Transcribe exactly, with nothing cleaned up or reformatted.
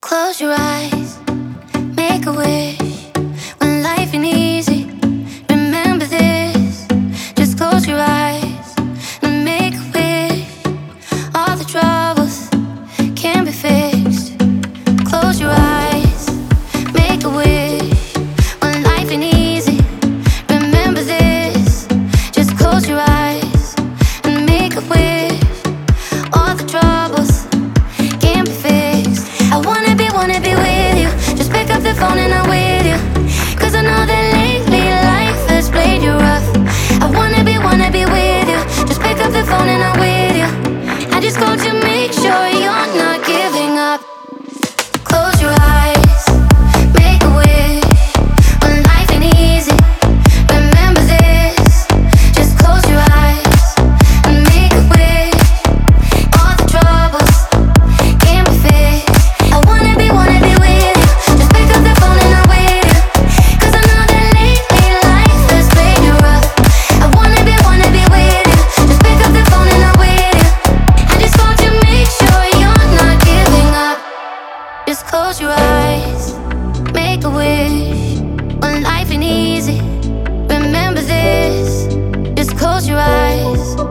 Close your eyes, make a wish. When life ain't easy, remember this. Just close your eyes and make a wish. All the troubles can be fixed. Close your eyes, make a wish. When life ain't easy, remember this. Just close your eyes and make a wish. All the troubles can be fixed. I wanna be, wanna be with you. Just pick up the phone and I'm with you. Cause I know that lately life has played you rough. I wanna be, wanna be with you. Just pick up the phone and I'm with you. I just called to make sure you're not giving up. Close your eyes, make a wish. When life ain't easy, remember this. Just close your eyes and make a wish. All the troubles can be fixed. I wanna be, wanna be with you. Just pick up the phone and I'm with you. Cause I know that lately life has played you rough. I wanna be, wanna be with you. Just pick up the phone and I'm with you. I just called to make sure you're not giving up. Just close your eyes, make a wish. When life ain't easy, remember this. Just close your eyes